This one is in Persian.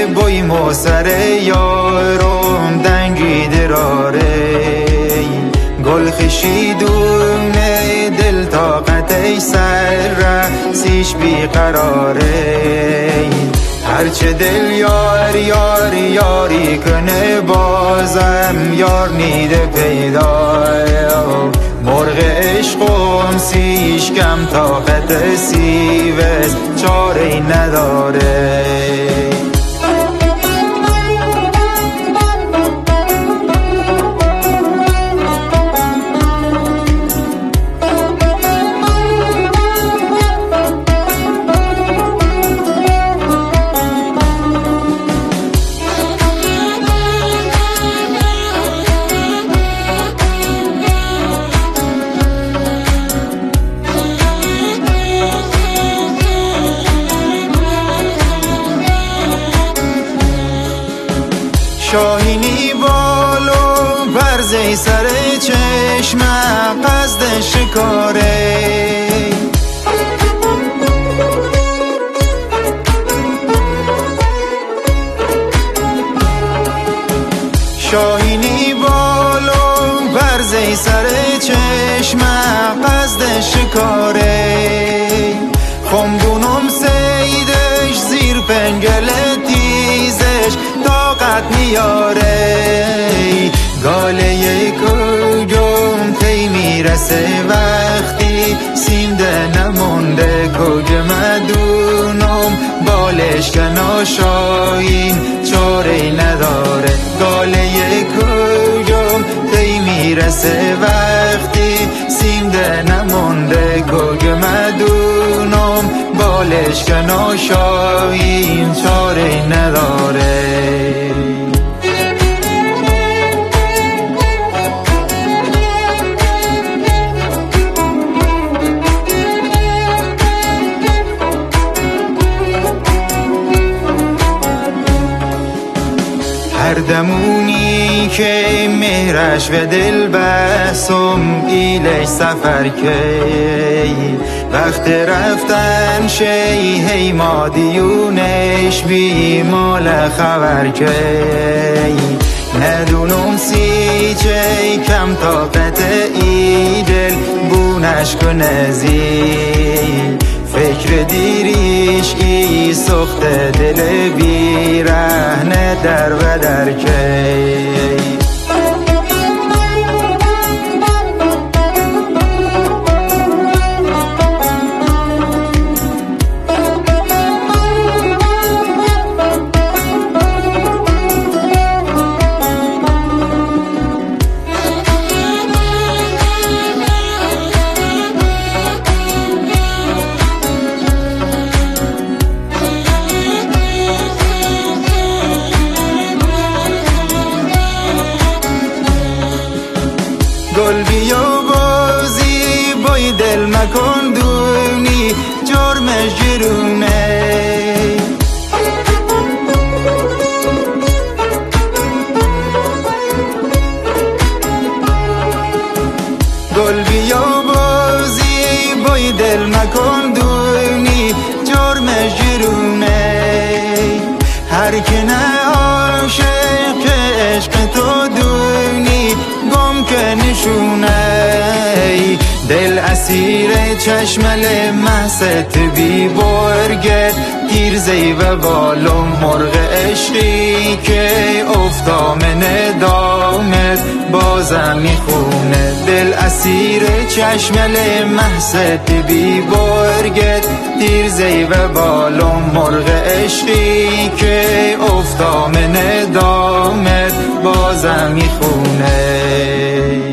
بوی موسر یارم دنگی دراره گل خشیدونه دل طاقت سر رسیش بیقراره هرچه دل یاری کنه بازم یار نیده پیدا مرغ عشقم سیش کم طاقت سیوز چاره نداره شاهینی بالو برزی سر چشم قصد شکاره شاهینی بالو برزی سر چشم قصد شکاره خمدونم سیدش زیر پنگل تیزش طاقت میاره گاله کجم تی میرسه وقتی سینده نمونده کج مدونم بالش کنا شاین چاره نداره گاله کجم تی میرسه وقتی سینده نمونده کج مدونم بالش کنا شاین چاره نداره هر دمونی که مهرش و دل بسم ایلش سفر کی وقت رفتن شی هی مادیونش بی مال خبر کی ندونم سی چی کم طاقت ای دل بونش کنه زی فکر دیریش ای سخت دل بی رهنه در و در کی گل بیا بازی بای دل مکن دونی جرمش جرونه گل بیا بازی بای دل مکن دونی جرمش جرونه هر که نه عاشق عشق تو دونی گم که نشونه دل اسیر چشمل محست بی برگت تیرزی و بالم مرغ عشقی که افتام ندامت بازم میخونه دل اسیر چشمل محست بی برگت تیرزی و بالم مرغ عشقی که افتام ندامت بازم میخونه